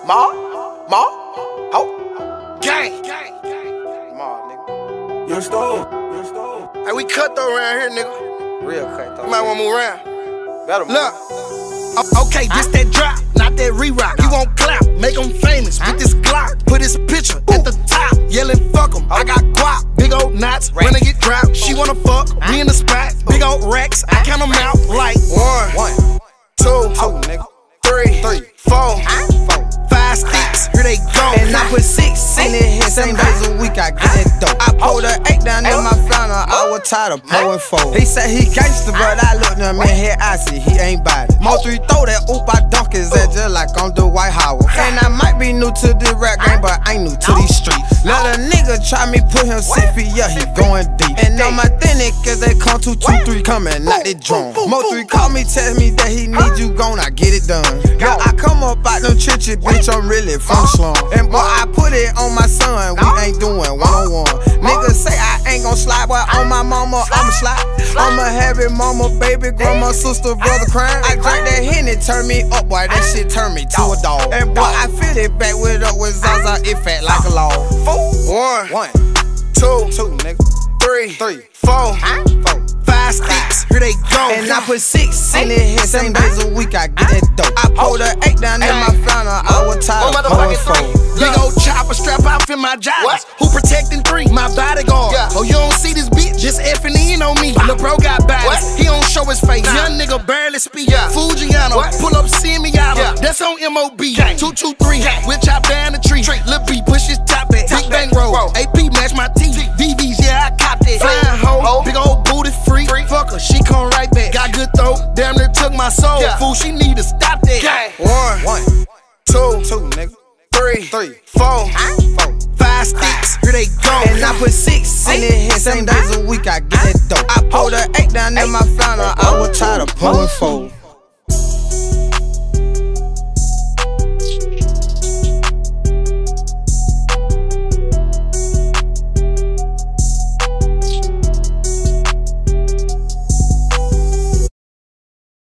Ho, gang. Ma, nigga. Young Stone. Hey, we cut though around here, nigga. Real cut though. You might wanna move around. Better move. Look. Okay, this that drop, not that re-rock. You won't clap, make him famous with this Glock. Put his picture at the top, yelling fuck him. I got guap, big old knots, when I get dropped. She wanna fuck, we in the spot, big old racks. I count them out like 1, 2, nigga. 3, 4, 5 sticks, here they go. And I put 6 in it here, 7 days a week I get that dope. I pulled a 8 down in my flannel, I was tired of pulling 4. He said he gangsta, but I looked him in here, I see he ain't bout it. Mo 3 throw that oop, I dunk his head just like I'm the White Howard. And I might be new to the rap game, but I ain't new to these streets. Let a nigga try me, put him 6 feet, yeah, he going deep. And on my thinnick, cause they come 2, 2, 3 coming, not the drum. Mo 3 call me, tell me that he need you gone, I get it done. Yo, I come up out them trenches, bitch, I'm really from slum. And boy, I put it on my son, we ain't doing one-on-one. Niggas say I ain't gon' slide, but on my mama, I'ma slide. I'ma have it, mama, baby, grandma, sister, brother crying. I drank that Henny, turn me up, boy, that shit turn me to a dog. And boy, I feel it back with Zaza, it fat like a log. 1, 2, nigga. 3, 4, 5 sticks, here they go. And I put 6 in it here, 7 days a week I get that dope. I pulled a 8 down in my flannel, I was tired of pulling 4. Big old chopper strap off in my joggers. Who protecting 3? My bodyguard. Oh, you don't see this bitch just effing in on me. Lil' bro got bodies, he don't show his face. Young nigga barely speak. Fujiano, pull up, see me out. That's on MOB. 223, whip chop down the tree. Lil' B push his top back. Big bang roll. AP match my teeth. VVs, yeah, I copped it. Flying hoe, big old booty free. Fuck her, she come right back. Got good throat, damn near took my soul. Fool, she need to stop that. 1, 2, nigga. 3, 4, 5 sticks, here they go. And I put 6 in it here, 7 days a week I get that dope. I pulled a 8 down in my flannel, I was tired of pulling 4.